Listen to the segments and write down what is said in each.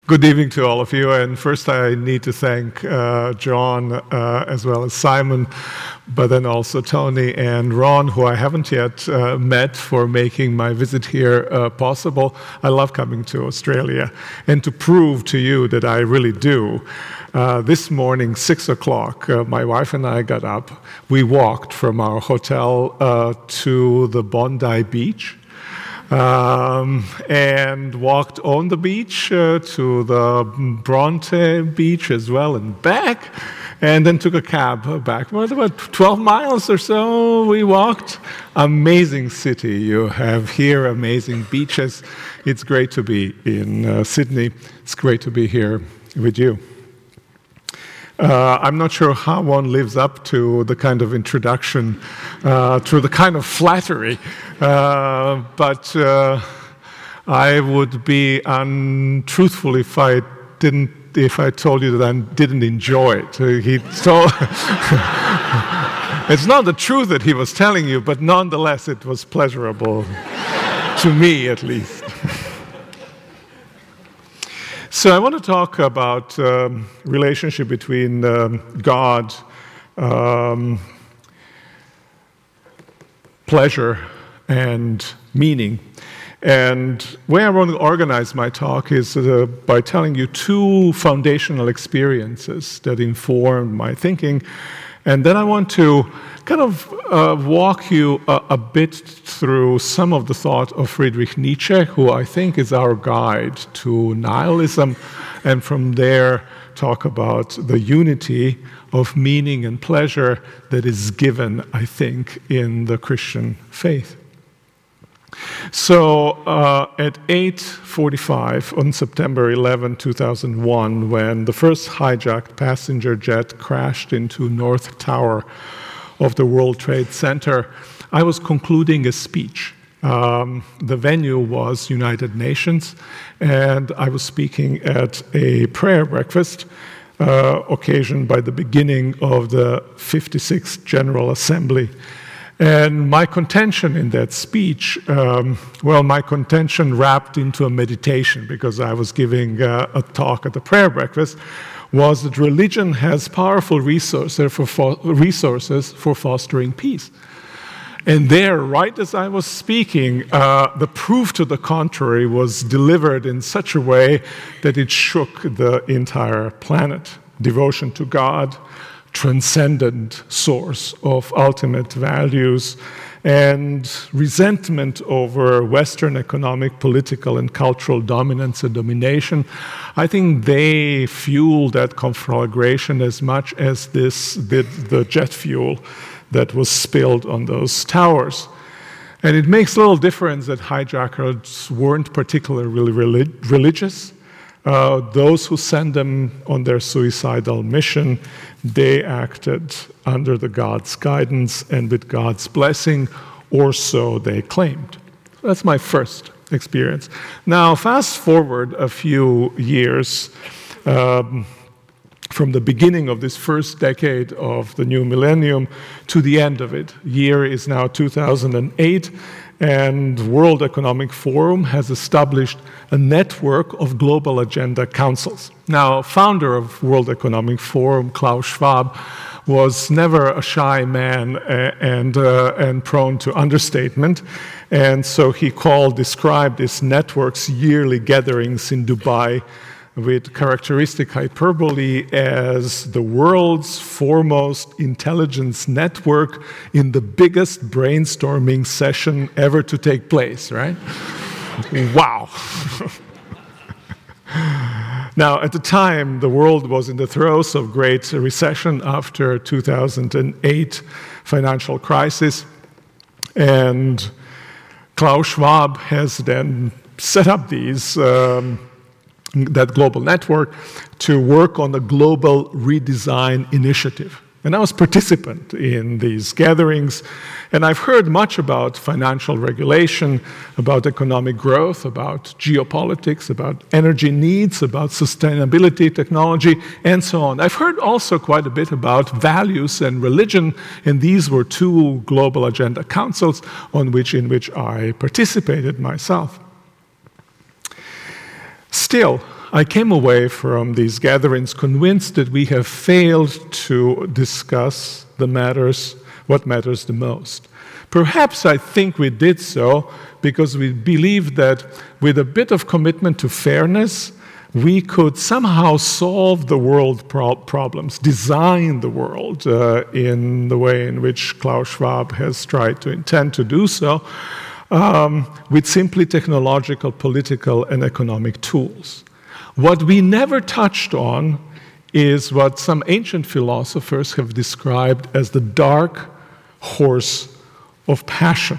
Good evening to all of you, and first I need to thank John as well as Simon, but then also Tony and Ron, who I haven't yet met, for making my visit here possible. I love coming to Australia, and to prove to you that I really do, this morning, 6 o'clock, my wife and I got up. We walked from our hotel to the Bondi Beach, and walked on the beach to the Bronte Beach as well and back, and then took a cab back. About 12 miles or so we walked. Amazing city you have here, amazing beaches. It's great to be in Sydney. It's great to be here with you. I'm not sure how one lives up to the kind of introduction, to the kind of flattery, but I would be untruthful if I told you that I didn't enjoy it. It's not the truth that he was telling you, but nonetheless it was pleasurable, to me at least. So I want to talk about relationship between God, pleasure, and meaning. And the way I want to organize my talk is by telling you two foundational experiences that informed my thinking. And then I want to kind of walk you a bit through some of the thought of Friedrich Nietzsche, who I think is our guide to nihilism, and from there talk about the unity of meaning and pleasure that is given, I think, in the Christian faith. So at 8:45 on September 11, 2001, when the first hijacked passenger jet crashed into North Tower of the World Trade Center, I was concluding a speech. The venue was United Nations, and I was speaking at a prayer breakfast occasioned by the beginning of the 56th General Assembly. And my contention in that speech, my contention wrapped into a meditation, because I was giving a talk at the prayer breakfast, was that religion has powerful resources for fostering peace. And there, right as I was speaking, the proof to the contrary was delivered in such a way that it shook the entire planet. Devotion to God, transcendent source of ultimate values, and resentment over Western economic, political, and cultural dominance and domination. I think they fueled that conflagration as much as this did the jet fuel that was spilled on those towers. And it makes little difference that hijackers weren't particularly religious. Those who sent them on their suicidal mission, they acted under the God's guidance and with God's blessing, or so they claimed. That's my first experience. Now, fast forward a few years from the beginning of this first decade of the new millennium to the end of it. Year is now 2008. And World Economic Forum has established a network of global agenda councils. Now, founder of World Economic Forum, Klaus Schwab, was never a shy man and prone to understatement. And so he described his network's yearly gatherings in Dubai with characteristic hyperbole as the world's foremost intelligence network in the biggest brainstorming session ever to take place, right? Wow. Now, at the time, the world was in the throes of great recession after 2008 financial crisis, and Klaus Schwab has then set up that global network to work on a global redesign initiative. And I was participant in these gatherings, and I've heard much about financial regulation, about economic growth, about geopolitics, about energy needs, about sustainability, technology, and so on. I've heard also quite a bit about values and religion, and these were two global agenda councils in which I participated myself. Still, I came away from these gatherings convinced that we have failed to discuss what matters the most. Perhaps I think we did so because we believed that with a bit of commitment to fairness, we could somehow solve the world problems, design the world in the way in which Klaus Schwab has tried to intend to do so, with simply technological, political, and economic tools. What we never touched on is what some ancient philosophers have described as the dark horse of passion.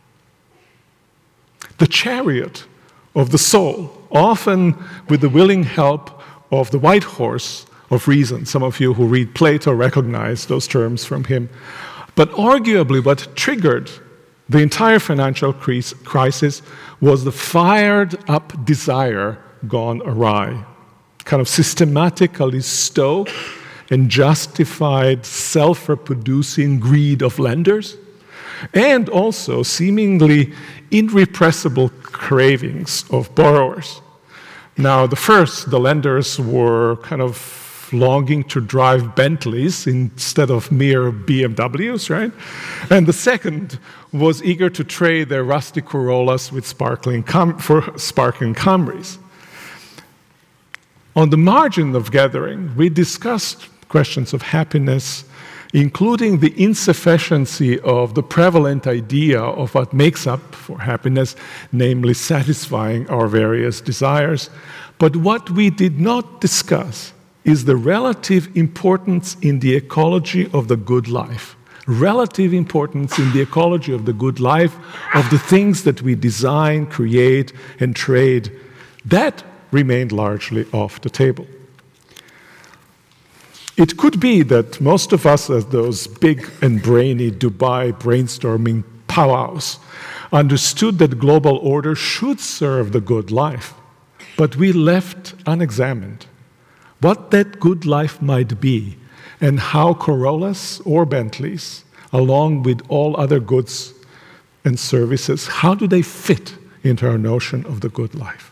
The chariot of the soul, often with the willing help of the white horse of reason. Some of you who read Plato recognize those terms from him. But arguably what triggered the entire financial crisis was the fired-up desire gone awry, kind of systematically stoked and justified self-reproducing greed of lenders, and also seemingly irrepressible cravings of borrowers. Now, the lenders were kind of longing to drive Bentleys instead of mere BMWs, right? And the second was eager to trade their rusty Corollas with sparkling Camrys. On the margin of gathering, we discussed questions of happiness, including the insufficiency of the prevalent idea of what makes up for happiness, namely satisfying our various desires. But what we did not discuss is the relative importance in the ecology of the good life. Relative importance in the ecology of the good life, of the things that we design, create, and trade. That remained largely off the table. It could be that most of us, as those big and brainy Dubai brainstorming powwows, understood that global order should serve the good life, but we left unexamined what that good life might be and how Corollas or Bentleys, along with all other goods and services, how do they fit into our notion of the good life?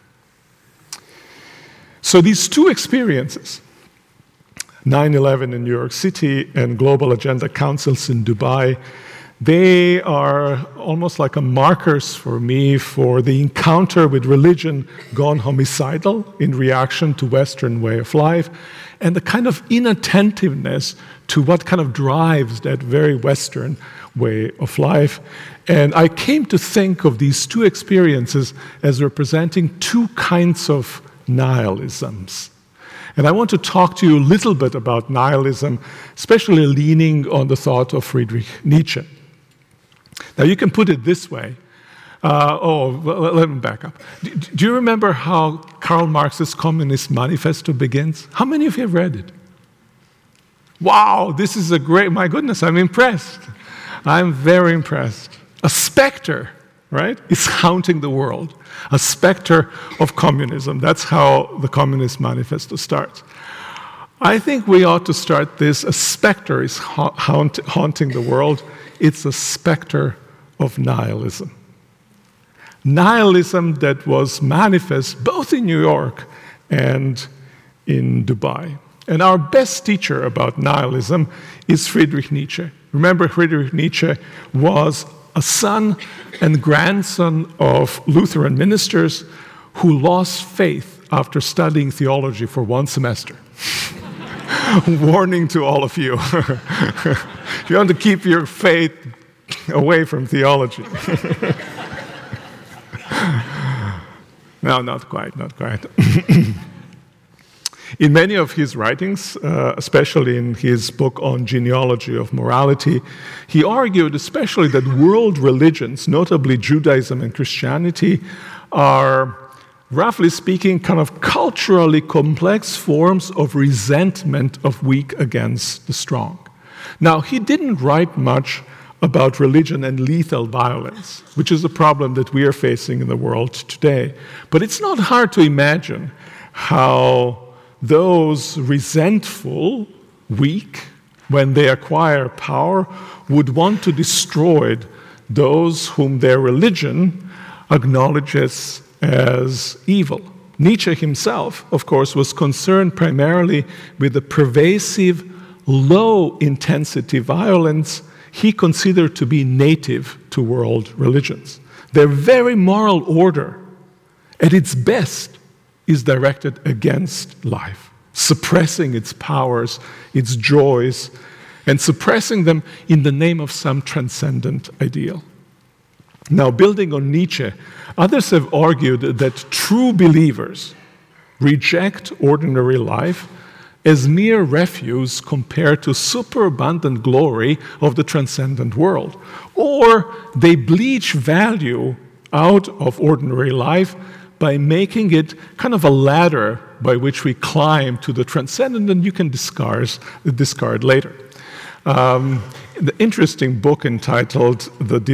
So these two experiences, 9/11 in New York City and Global Agenda Councils in Dubai, they are almost like markers for me for the encounter with religion gone homicidal in reaction to Western way of life, and the kind of inattentiveness to what kind of drives that very Western way of life. And I came to think of these two experiences as representing two kinds of nihilisms. And I want to talk to you a little bit about nihilism, especially leaning on the thought of Friedrich Nietzsche. Now, you can put it this way. Let me back up. Do you remember how Karl Marx's Communist Manifesto begins? How many of you have read it? Wow, this is my goodness, I'm impressed. I'm very impressed. A specter, right, is haunting the world. A specter of communism. That's how the Communist Manifesto starts. I think we ought to start this. A specter is haunting the world. It's a specter of nihilism. Nihilism that was manifest both in New York and in Dubai. And our best teacher about nihilism is Friedrich Nietzsche. Remember, Friedrich Nietzsche was a son and grandson of Lutheran ministers who lost faith after studying theology for one semester. Warning to all of you. You want to keep your faith away from theology. No, not quite. In many of his writings, especially in his book on genealogy of morality, he argued especially that world religions, notably Judaism and Christianity, are, roughly speaking, kind of culturally complex forms of resentment of weak against the strong. Now, he didn't write much about religion and lethal violence, which is a problem that we are facing in the world today. But it's not hard to imagine how those resentful, weak, when they acquire power, would want to destroy those whom their religion acknowledges as evil. Nietzsche himself, of course, was concerned primarily with the pervasive, low-intensity violence he considered to be native to world religions. Their very moral order, at its best, is directed against life, suppressing its powers, its joys, and suppressing them in the name of some transcendent ideal. Now, building on Nietzsche, others have argued that true believers reject ordinary life as mere refuse compared to superabundant glory of the transcendent world. Or they bleach value out of ordinary life by making it kind of a ladder by which we climb to the transcendent and you can discard later. The interesting book entitled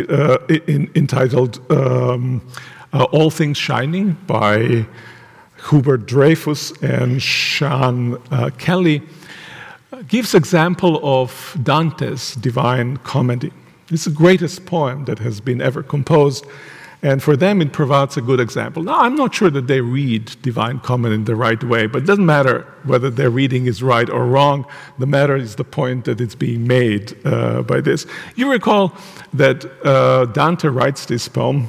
All Things Shining by Hubert Dreyfus and Sean Kelly gives example of Dante's Divine Comedy. It's the greatest poem that has been ever composed, and for them it provides a good example. Now, I'm not sure that they read Divine Comedy in the right way, but it doesn't matter whether their reading is right or wrong. The matter is the point that it's being made by this. You recall that Dante writes this poem,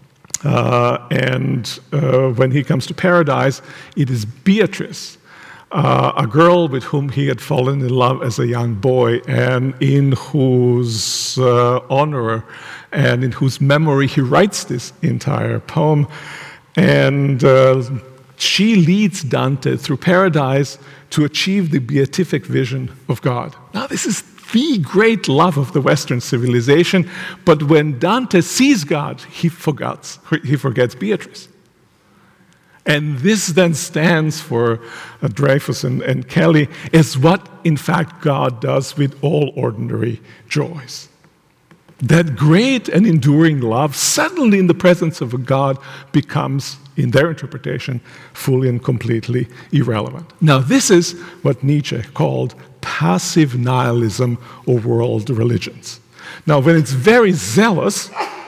and when he comes to paradise, it is Beatrice, a girl with whom he had fallen in love as a young boy, and in whose honor and in whose memory he writes this entire poem. And she leads Dante through paradise to achieve the beatific vision of God. Now, this is the great love of the Western civilization, but when Dante sees God, he forgets Beatrice. And this then stands for Dreyfus and Kelly as what, in fact, God does with all ordinary joys. That great and enduring love suddenly in the presence of a God becomes, in their interpretation, fully and completely irrelevant. Now, this is what Nietzsche called passive nihilism of world religions. Now, when it's very zealous,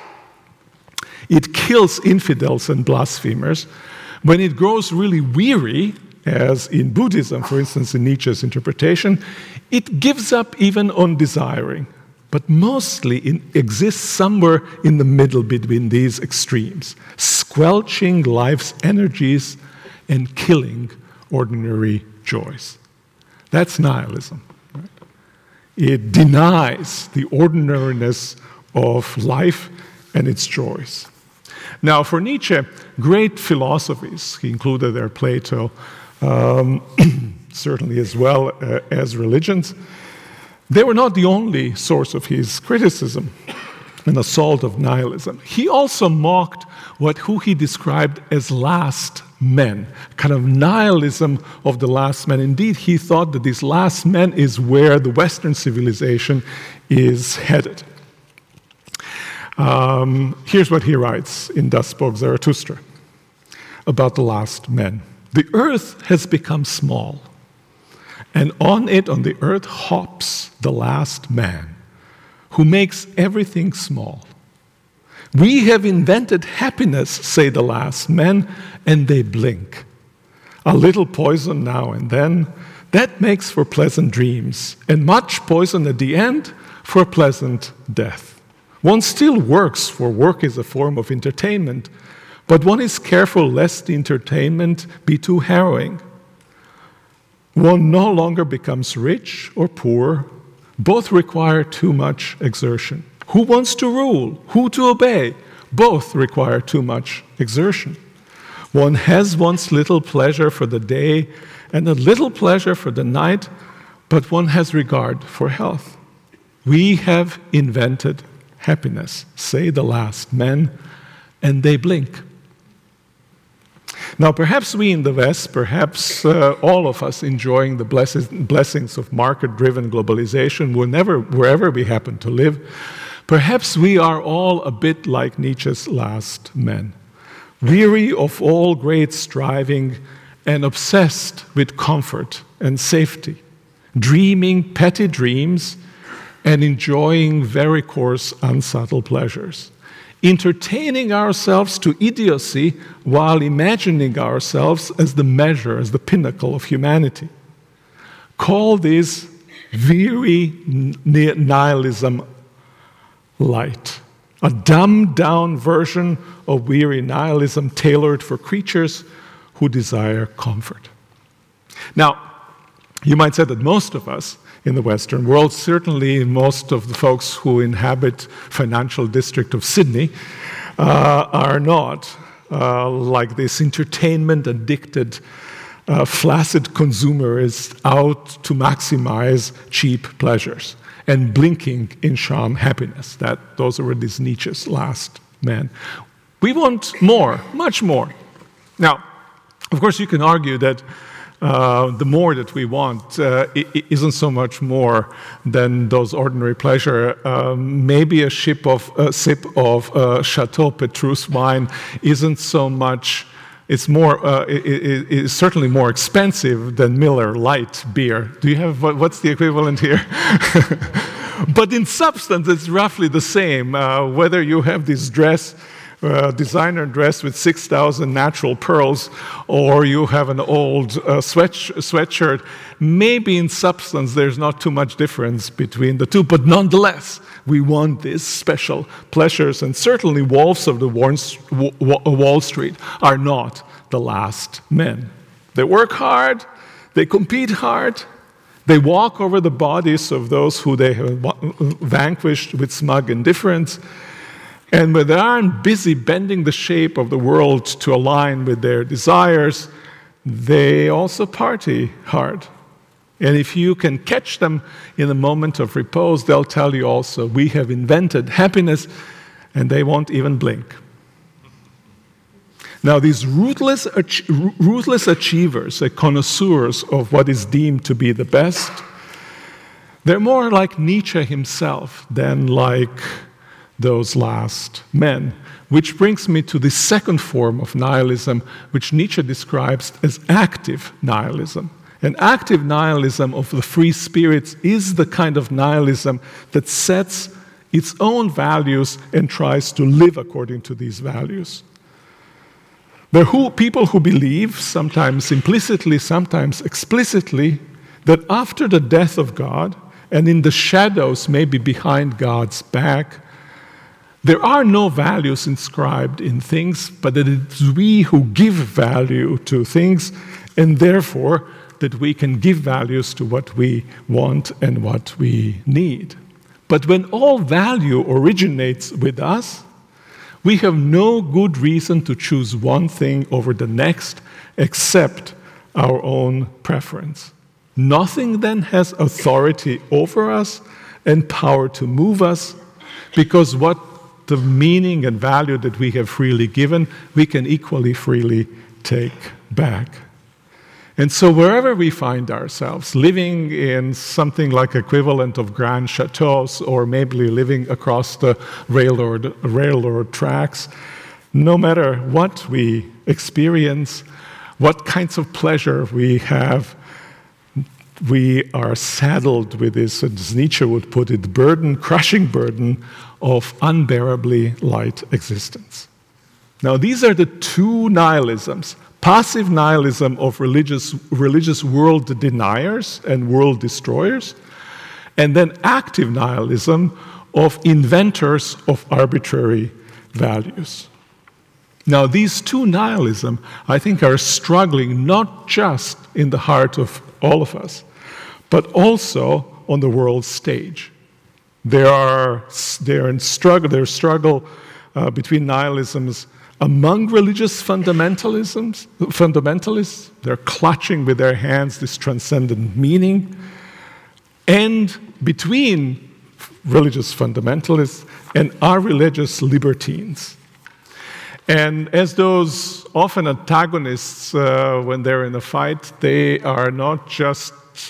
it kills infidels and blasphemers. When it grows really weary, as in Buddhism, for instance, in Nietzsche's interpretation, it gives up even on desiring. But mostly it exists somewhere in the middle between these extremes, squelching life's energies and killing ordinary joys. That's nihilism. Right? It denies the ordinariness of life and its joys. Now, for Nietzsche, great philosophies, he included there Plato, certainly as well as religions, they were not the only source of his criticism and assault of nihilism. He also mocked who he described as last men, kind of nihilism of the last men. Indeed, he thought that these last men is where the Western civilization is headed. Here's what he writes in Thus Spoke Zarathustra about the last men. The earth has become small, and on the earth hops the last man, who makes everything small. We have invented happiness, say the last men, and they blink. A little poison now and then, that makes for pleasant dreams, and much poison at the end for pleasant death. One still works, for work is a form of entertainment, but one is careful lest the entertainment be too harrowing. One no longer becomes rich or poor. Both require too much exertion. Who wants to rule? Who to obey? Both require too much exertion. One has one's little pleasure for the day and a little pleasure for the night, but one has regard for health. We have invented happiness, say the last men, and they blink. Now, perhaps we in the West, perhaps all of us enjoying the blessings of market-driven globalization wherever we happen to live, perhaps we are all a bit like Nietzsche's last men, weary of all great striving and obsessed with comfort and safety, dreaming petty dreams and enjoying very coarse, unsubtle pleasures. entertaining ourselves to idiocy while imagining ourselves as the measure, as the pinnacle of humanity. Call this weary nihilism light, a dumbed-down version of weary nihilism tailored for creatures who desire comfort. Now, you might say that most of us in the Western world, certainly most of the folks who inhabit financial district of Sydney, are not like this entertainment-addicted, flaccid consumerist out to maximize cheap pleasures and blinking in sham happiness. Those were these Nietzsche's last men. We want more, much more. Now, of course, you can argue that the more that we want isn't so much more than those ordinary pleasure. Maybe a sip of Chateau Petrus wine isn't so much. It's more. It's certainly more expensive than Miller Lite beer. Do you have what's the equivalent here? But in substance, it's roughly the same. Whether you have this dress. Designer dress with 6,000 natural pearls, or you have an old sweatshirt, maybe in substance there's not too much difference between the two, but nonetheless, we want these special pleasures, and certainly wolves of the Wall Street are not the last men. They work hard, they compete hard, they walk over the bodies of those who they have vanquished with smug indifference. And when they aren't busy bending the shape of the world to align with their desires, they also party hard. And if you can catch them in a moment of repose, they'll tell you also, we have invented happiness, and they won't even blink. Now, these ruthless achievers, connoisseurs of what is deemed to be the best, they're more like Nietzsche himself than like those last men, which brings me to the second form of nihilism, which Nietzsche describes as active nihilism. And active nihilism of the free spirits is the kind of nihilism that sets its own values and tries to live according to these values. There are people who believe, sometimes implicitly, sometimes explicitly, that after the death of God, and in the shadows, maybe behind God's back, there are no values inscribed in things, but that it's we who give value to things, and therefore that we can give values to what we want and what we need. But when all value originates with us, we have no good reason to choose one thing over the next except our own preference. Nothing then has authority over us and power to move us, because what the meaning and value that we have freely given, we can equally freely take back. And so wherever we find ourselves, living in something like equivalent of grand chateaus, or maybe living across the railroad tracks, no matter what we experience, what kinds of pleasure we have, we are saddled with this, as Nietzsche would put it, crushing burden of unbearably light existence. Now, these are the two nihilisms: passive nihilism of religious world deniers and world destroyers, and then active nihilism of inventors of arbitrary values. Now, these two nihilism, I think, are struggling not just in the heart of all of us, but also on the world stage. They're in struggle between nihilisms among religious fundamentalists. They're clutching with their hands this transcendent meaning, and between religious fundamentalists and our religious libertines. And as those often antagonists, when they're in a fight, they are not just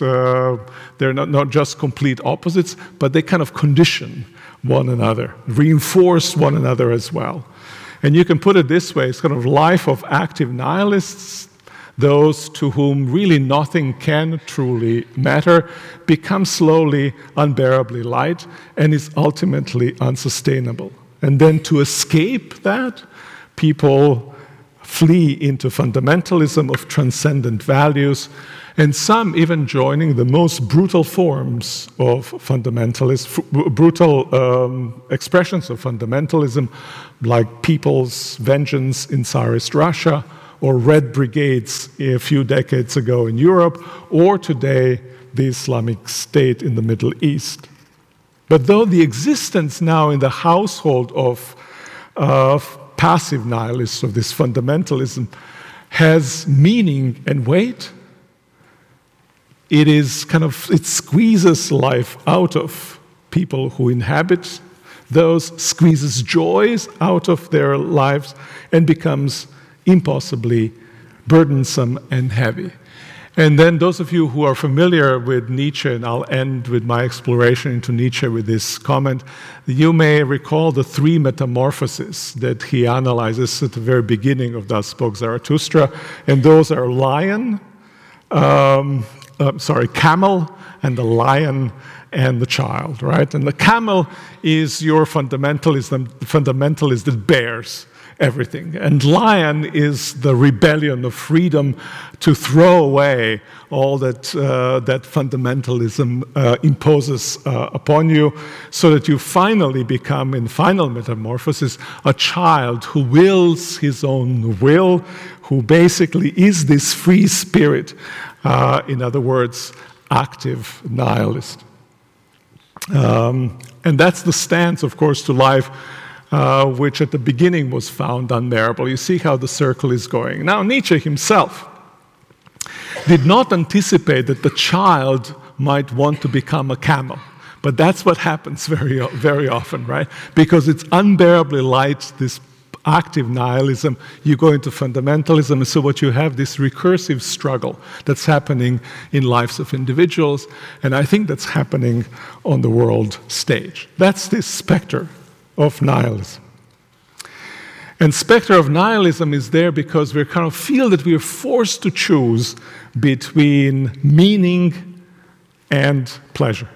complete opposites, but they kind of condition one another, reinforce one another as well. And you can put it this way: it's kind of life of active nihilists, those to whom really nothing can truly matter, becomes slowly unbearably light and is ultimately unsustainable. And then to escape that, people flee into fundamentalism of transcendent values, and some even joining the most brutal forms of fundamentalism, brutal expressions of fundamentalism, like People's Vengeance in Tsarist Russia, or Red Brigades a few decades ago in Europe, or today the Islamic State in the Middle East. But though the existence now in the household of passive nihilists, of this fundamentalism, has meaning and weight, it squeezes life out of people who inhabit those, squeezes joys out of their lives, and becomes impossibly burdensome and heavy. And then those of you who are familiar with Nietzsche, and I'll end with my exploration into Nietzsche with this comment, you may recall the three metamorphoses that he analyzes at the very beginning of Thus Spoke Zarathustra, and those are camel, and the lion, and the child, right? And the camel is your fundamentalist that bears everything. And lion is the rebellion of freedom to throw away all that fundamentalism imposes upon you, so that you finally become, in final metamorphosis, a child who wills his own will, who basically is this free spirit, in other words, active nihilist. And that's the stance, of course, to life, which at the beginning was found unbearable. You see how the circle is going. Now, Nietzsche himself did not anticipate that the child might want to become a camel. But that's what happens very, very often, right? Because it's unbearably light, this active nihilism, you go into fundamentalism, and so what you have, this recursive struggle that's happening in lives of individuals, and I think that's happening on the world stage. That's this specter of nihilism. And specter of nihilism is there because we kind of feel that we are forced to choose between meaning and pleasure.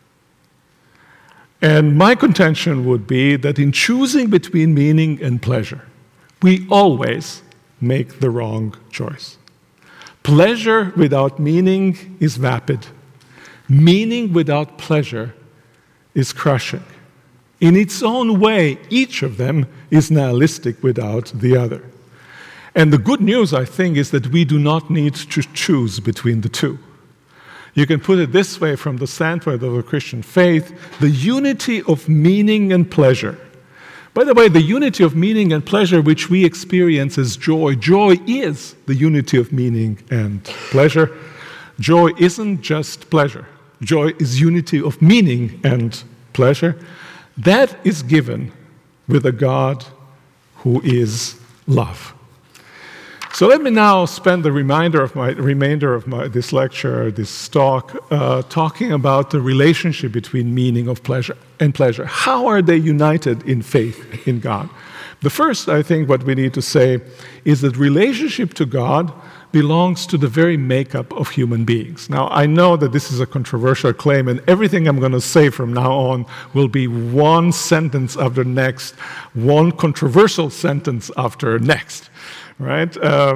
And my contention would be that in choosing between meaning and pleasure, we always make the wrong choice. Pleasure without meaning is vapid. Meaning without pleasure is crushing. In its own way, each of them is nihilistic without the other. And the good news, I think, is that we do not need to choose between the two. You can put it this way from the standpoint of the Christian faith: the unity of meaning and pleasure. By the way, the unity of meaning and pleasure which we experience as joy, joy is the unity of meaning and pleasure. Joy isn't just pleasure. Joy is unity of meaning and pleasure. That is given with a God who is love. So let me now spend the remainder of this lecture, this talk, talking about the relationship between meaning of pleasure and pleasure. How are they united in faith in God? The first, I think, what we need to say is that relationship to God belongs to the very makeup of human beings. Now, I know that this is a controversial claim, and everything I'm going to say from now on will be one sentence after next, one controversial sentence after next. Right?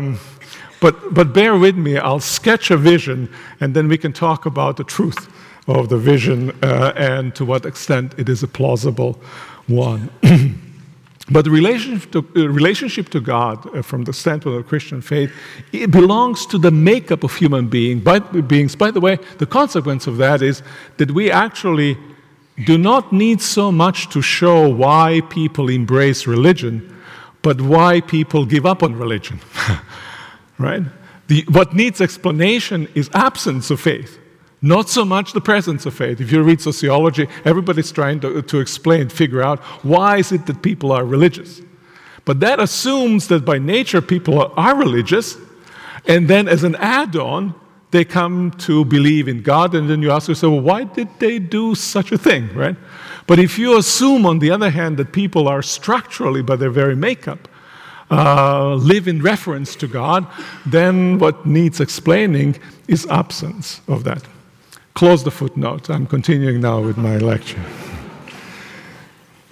But bear with me, I'll sketch a vision, and then we can talk about the truth of the vision and to what extent it is a plausible one. But the relationship to God, from the standpoint of Christian faith, it belongs to the makeup of human beings. By the way, the consequence of that is that we actually do not need so much to show why people embrace religion, but why people give up on religion, right? What needs explanation is absence of faith, not so much the presence of faith. If you read sociology, everybody's trying to explain, figure out why is it that people are religious. But that assumes that by nature people are religious, and then as an add-on, they come to believe in God, and then you ask yourself, well, why did they do such a thing, right? But if you assume, on the other hand, that people are structurally, by their very makeup, live in reference to God, then what needs explaining is absence of that. Close the footnote. I'm continuing now with my lecture.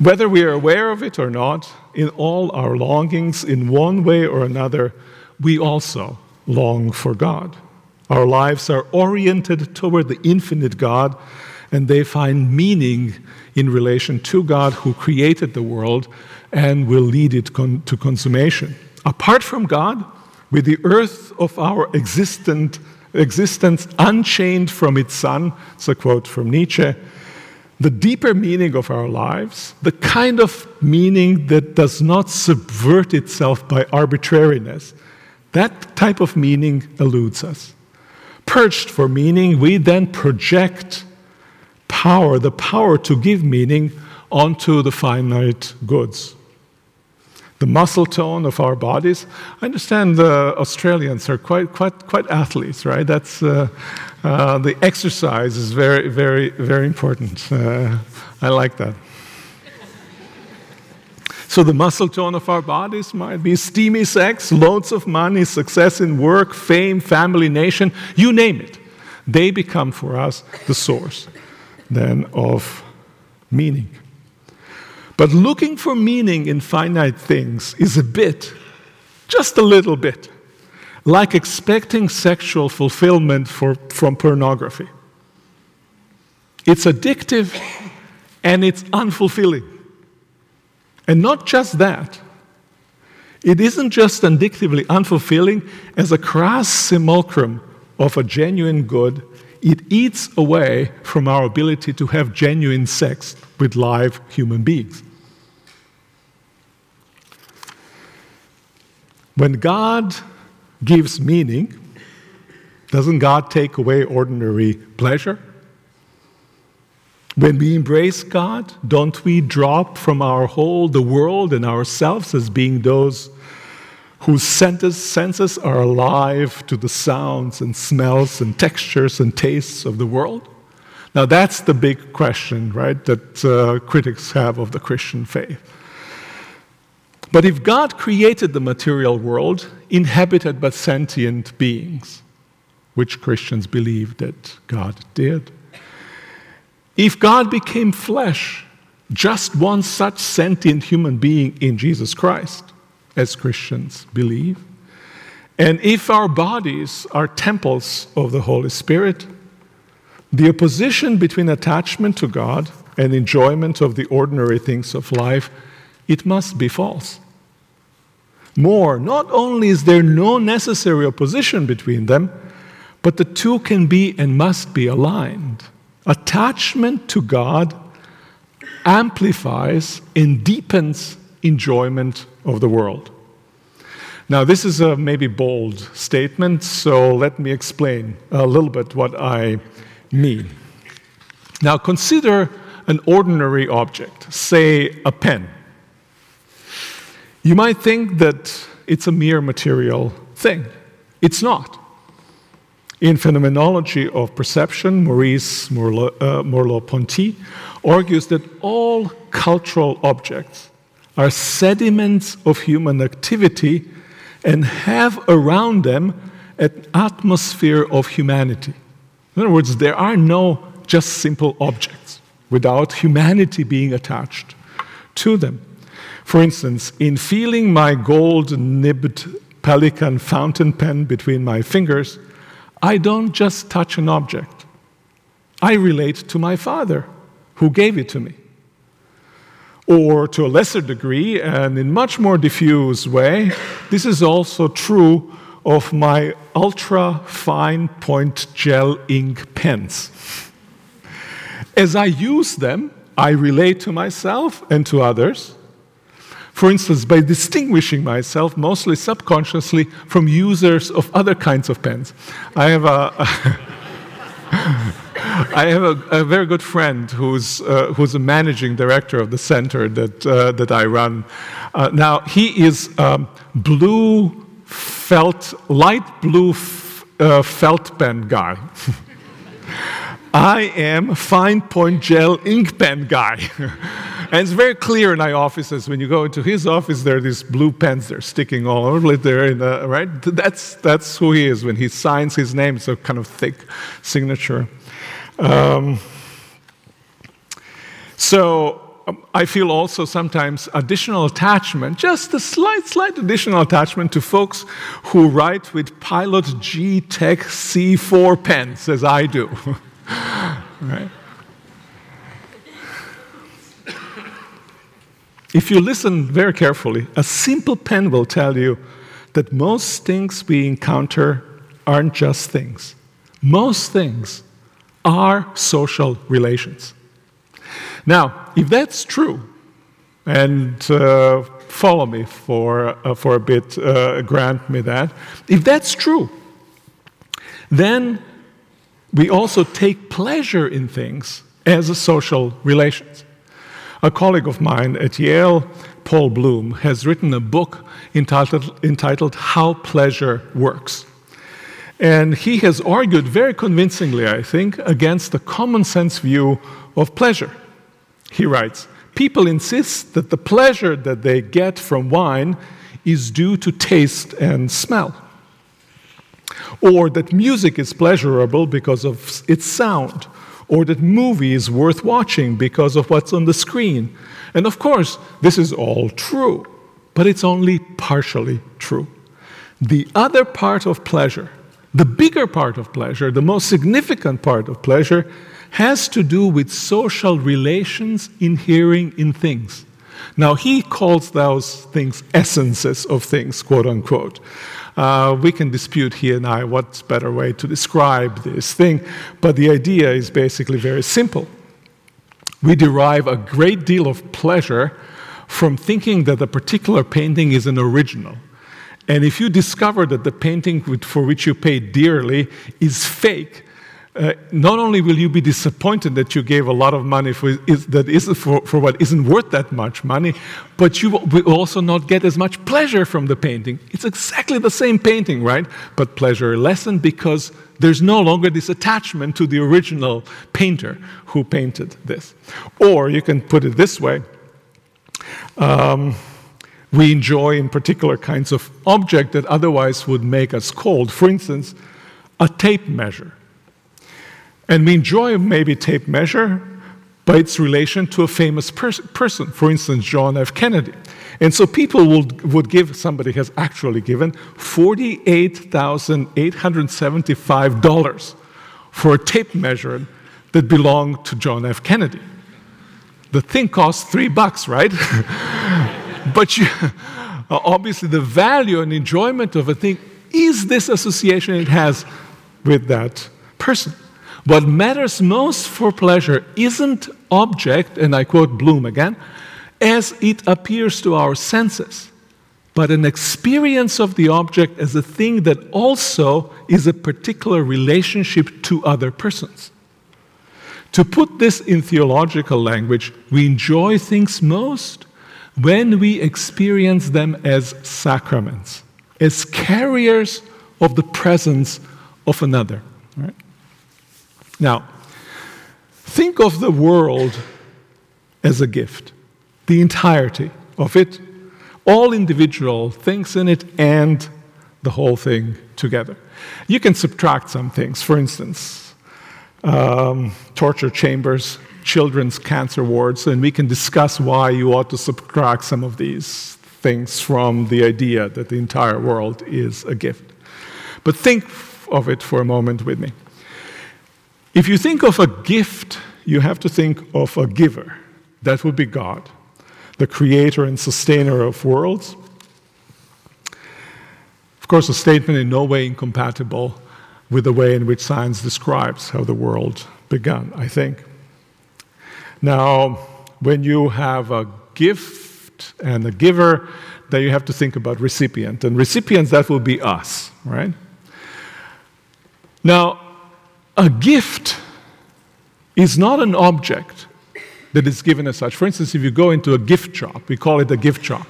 Whether we are aware of it or not, in all our longings, in one way or another, we also long for God. Our lives are oriented toward the infinite God, and they find meaning in relation to God who created the world and will lead it to consummation. Apart from God, with the earth of our existence unchained from its sun, it's a quote from Nietzsche, the deeper meaning of our lives, the kind of meaning that does not subvert itself by arbitrariness, that type of meaning eludes us. Purged for meaning, we then project the power to give meaning onto the finite goods. The muscle tone of our bodies. I understand Australians are quite athletes, right? That's the exercise is very, very, very important. I like that. So the muscle tone of our bodies might be steamy sex, loads of money, success in work, fame, family, nation, you name it. They become for us the source then of meaning. But looking for meaning in finite things is a bit, just a little bit, like expecting sexual fulfillment from pornography. It's addictive and it's unfulfilling. And not just that. It isn't just addictively unfulfilling. As a crass simulacrum of a genuine good, it eats away from our ability to have genuine sex with live human beings. When God gives meaning, doesn't God take away ordinary pleasure? When we embrace God, don't we drop from our whole the world and ourselves as being those whose senses are alive to the sounds and smells and textures and tastes of the world? Now that's the big question, right, that critics have of the Christian faith. But if God created the material world inhabited by sentient beings, which Christians believe that God did, if God became flesh, just one such sentient human being in Jesus Christ, as Christians believe, and if our bodies are temples of the Holy Spirit, the opposition between attachment to God and enjoyment of the ordinary things of life, it must be false. More, not only is there no necessary opposition between them, but the two can be and must be aligned. Attachment to God amplifies and deepens enjoyment of the world. Now, this is a maybe bold statement, so let me explain a little bit what I mean. Now, consider an ordinary object, say a pen. You might think that it's a mere material thing. It's not. In Phenomenology of Perception, Maurice Merleau-Ponty argues that all cultural objects are sediments of human activity and have around them an atmosphere of humanity. In other words, there are no just simple objects without humanity being attached to them. For instance, in feeling my gold-nibbed Pelikan fountain pen between my fingers, I don't just touch an object. I relate to my father, who gave it to me. Or to a lesser degree, and in much more diffuse way, this is also true of my ultra-fine point gel ink pens. As I use them, I relate to myself and to others. For instance, by distinguishing myself, mostly subconsciously, from users of other kinds of pens. I have a very good friend who's a managing director of the center that I run. Now, he is light blue felt pen guy. I am fine point gel ink pen guy. And it's very clear in my offices. When you go into his office, there are these blue pens that are sticking all over there, right? That's who he is. When he signs his name, it's a kind of thick signature. So I feel also sometimes additional attachment, just a slight additional attachment to folks who write with Pilot G Tech C4 pens, as I do. Right? If you listen very carefully, a simple pen will tell you that most things we encounter aren't just things. Most things are social relations. Now, if that's true, and follow me for a bit, grant me that, if that's true, then we also take pleasure in things as a social relations. A colleague of mine at Yale, Paul Bloom, has written a book entitled How Pleasure Works. And he has argued very convincingly, I think, against the common sense view of pleasure. He writes, people insist that the pleasure that they get from wine is due to taste and smell, or that music is pleasurable because of its sound, or that movie is worth watching because of what's on the screen. And of course, this is all true, but it's only partially true. The other part of pleasure, the bigger part of pleasure, the most significant part of pleasure, has to do with social relations inhering in things. Now, he calls those things essences of things, quote unquote. We can dispute, he and I, what's a better way to describe this thing, but the idea is basically very simple. We derive a great deal of pleasure from thinking that a particular painting is an original. And if you discover that the painting for which you paid dearly is fake, not only will you be disappointed that you gave a lot of money for what isn't worth that much money, but you will also not get as much pleasure from the painting. It's exactly the same painting, right? But pleasure lessened because there's no longer this attachment to the original painter who painted this. Or you can put it this way. We enjoy in particular kinds of object that otherwise would make us cold. For instance, a tape measure. And we enjoy maybe tape measure by its relation to a famous person, for instance, John F. Kennedy. And so people would give, somebody has actually given, $48,875 for a tape measure that belonged to John F. Kennedy. The thing cost $3, right? But obviously the value and enjoyment of a thing is this association it has with that person. What matters most for pleasure isn't object, and I quote Bloom again, as it appears to our senses, but an experience of the object as a thing that also is a particular relationship to other persons. To put this in theological language, we enjoy things most when we experience them as sacraments, as carriers of the presence of another. Right? Now, think of the world as a gift, the entirety of it, all individual things in it, and the whole thing together. You can subtract some things. For instance, torture chambers, children's cancer wards, and we can discuss why you ought to subtract some of these things from the idea that the entire world is a gift. But think of it for a moment with me. If you think of a gift, you have to think of a giver. That would be God, the creator and sustainer of worlds. Of course, a statement in no way incompatible with the way in which science describes how the world began, I think. Now, when you have a gift and a giver, then you have to think about recipient. And recipients, that will be us, right? Now, a gift is not an object that is given as such. For instance, if you go into a gift shop, we call it a gift shop.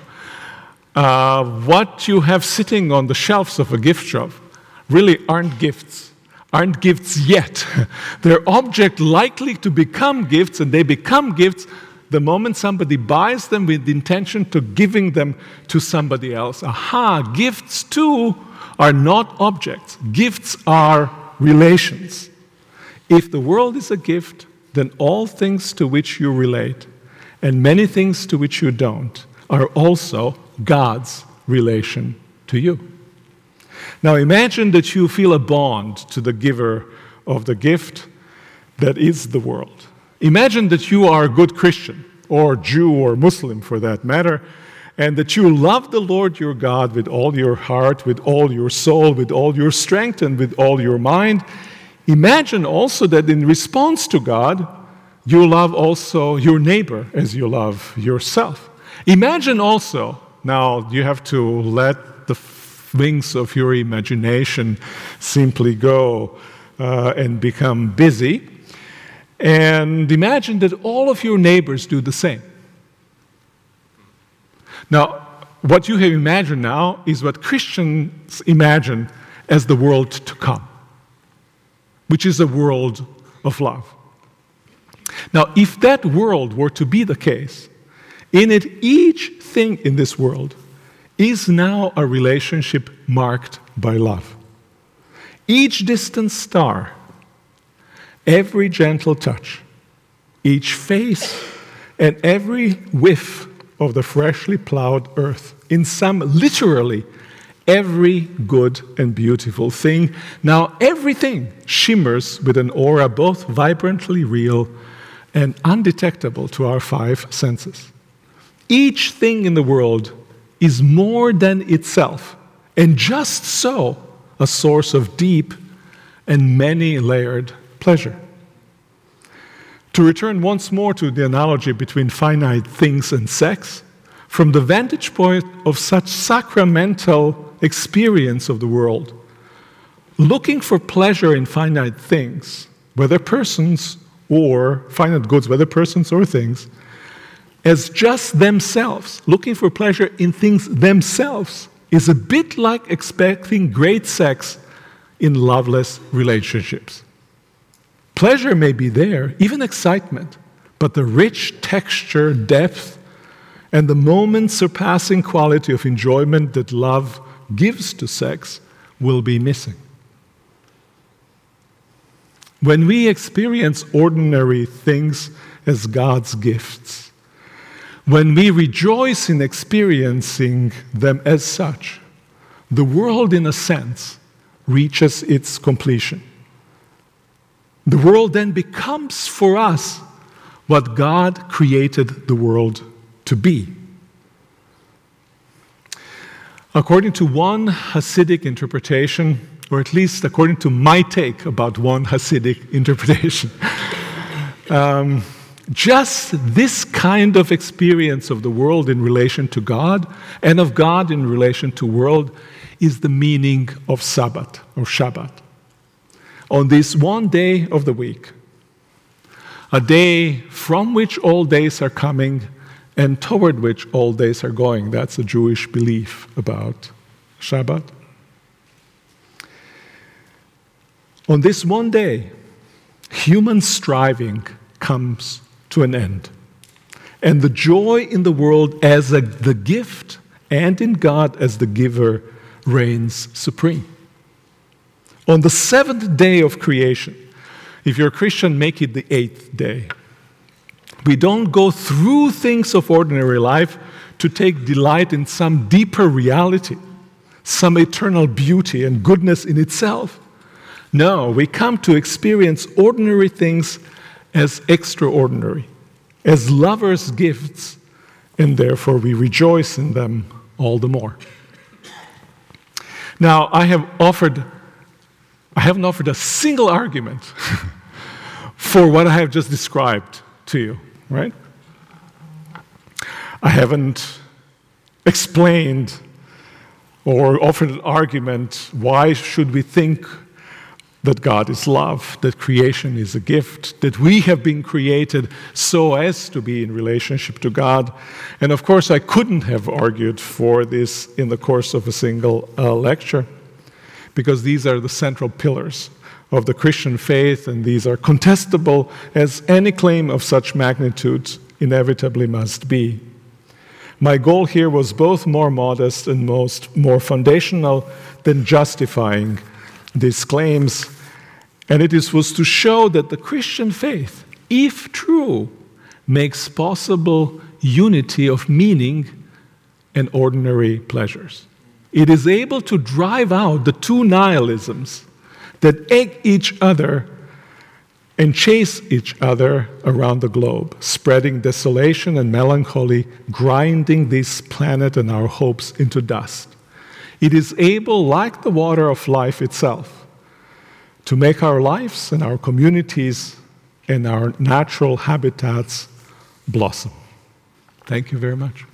What you have sitting on the shelves of a gift shop really aren't gifts yet. They're objects likely to become gifts, and they become gifts the moment somebody buys them with the intention to giving them to somebody else. Aha, gifts too are not objects. Gifts are relations. If the world is a gift, then all things to which you relate and many things to which you don't are also God's relation to you. Now imagine that you feel a bond to the giver of the gift that is the world. Imagine that you are a good Christian, or Jew or Muslim for that matter, and that you love the Lord your God with all your heart, with all your soul, with all your strength, and with all your mind. Imagine also that in response to God, you love also your neighbor as you love yourself. Imagine also, now you have to let the wings of your imagination simply go and become busy. And imagine that all of your neighbors do the same. Now, what you have imagined now is what Christians imagine as the world to come, which is a world of love. Now, if that world were to be the case, in it, each thing in this world is now a relationship marked by love. Each distant star, every gentle touch, each face, and every whiff of the freshly plowed earth, in sum, literally, every good and beautiful thing. Now, everything shimmers with an aura both vibrantly real and undetectable to our five senses. Each thing in the world is more than itself, and just so, a source of deep and many-layered pleasure. To return once more to the analogy between finite things and sex, from the vantage point of such sacramental experience of the world, looking for pleasure in finite things, whether persons or finite goods, whether persons or things, as just themselves, looking for pleasure in things themselves, is a bit like expecting great sex in loveless relationships. Pleasure may be there, even excitement, but the rich texture, depth, and the moment-surpassing quality of enjoyment that love gives to sex will be missing. When we experience ordinary things as God's gifts, when we rejoice in experiencing them as such, the world, in a sense, reaches its completion. The world then becomes for us what God created the world to be. According to one Hasidic interpretation, or at least according to my take about one Hasidic interpretation, just this kind of experience of the world in relation to God and of God in relation to world is the meaning of Sabbath or Shabbat. On this one day of the week, a day from which all days are coming and toward which all days are going. That's a Jewish belief about Shabbat. On this one day, human striving comes to an end. And the joy in the world as the gift and in God as the giver reigns supreme. On the seventh day of creation, if you're a Christian, make it the eighth day. We don't go through things of ordinary life to take delight in some deeper reality, some eternal beauty and goodness in itself. No, we come to experience ordinary things as extraordinary, as lovers' gifts, and therefore we rejoice in them all the more. Now, I haven't offered a single argument for what I have just described to you, right? I haven't explained or offered an argument why should we think that God is love, that creation is a gift, that we have been created so as to be in relationship to God. And of course, I couldn't have argued for this in the course of a single lecture, because these are the central pillars of the Christian faith, and these are contestable as any claim of such magnitude inevitably must be. My goal here was both more modest and more foundational than justifying these claims, and it was to show that the Christian faith, if true, makes possible unity of meaning and ordinary pleasures. It is able to drive out the two nihilisms that egg each other and chase each other around the globe, spreading desolation and melancholy, grinding this planet and our hopes into dust. It is able, like the water of life itself, to make our lives and our communities and our natural habitats blossom. Thank you very much.